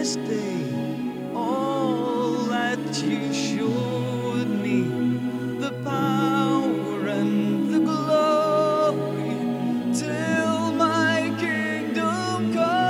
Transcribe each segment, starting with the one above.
this day, all that you showed me, the power and the glory, till my kingdom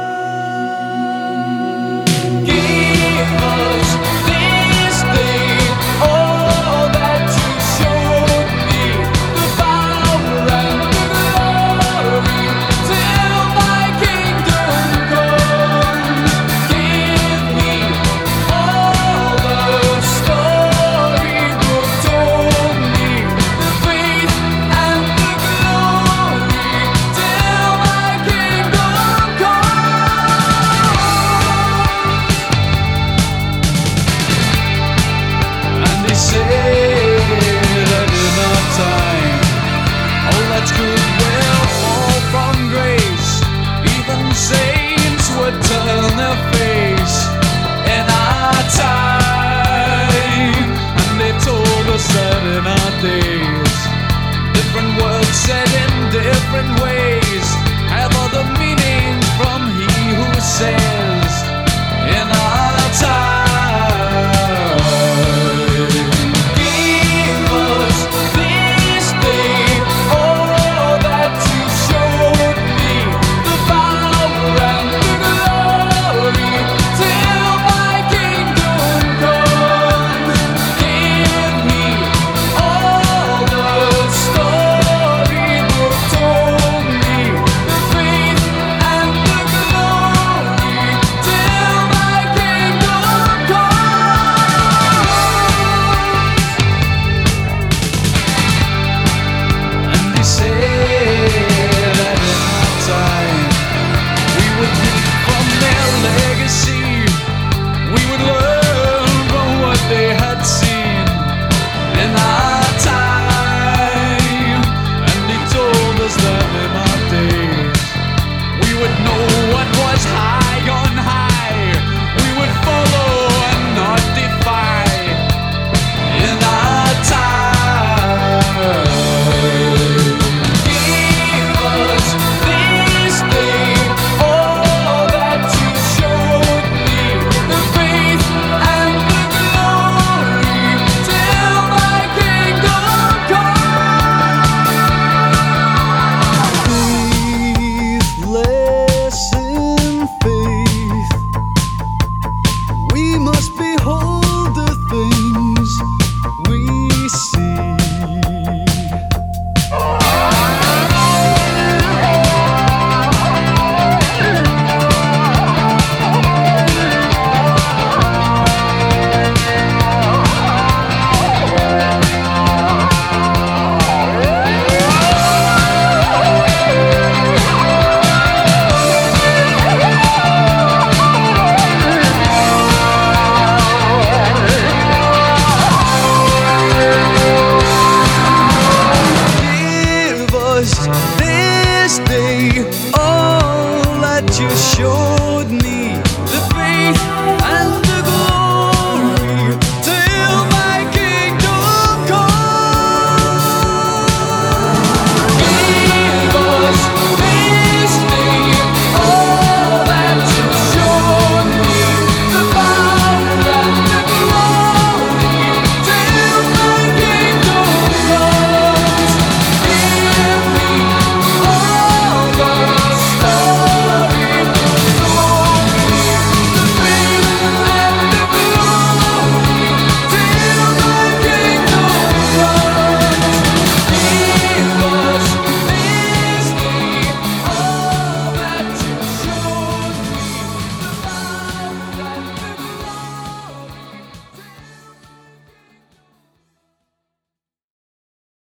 come. Give us this day all that you showed me, the power and the glory, till my kingdom come. Give me all the storybook told me, the faith and the glory, till my kingdom comes. And they say that in our time, all that's good will fall from grace. Even saints would turn their face in our time. And they told us that in our days, different words said in different ways have other meanings from he who says in our time. Give us this day all that you showed me, the power and the glory, till my kingdom come. Give me all the storybook told me, the faith and the glory, till my kingdom comes. And they say that in our time we would read from their legacy, we would learn from what they had seen in our time. And they told us that in our days we would know what was high on high, we would follow and not defy in our time. Give us this day all that you showed me, the faith and the glory, till my kingdom come. Faithless in faith, we must behold the things we see. Give us this day all that you showed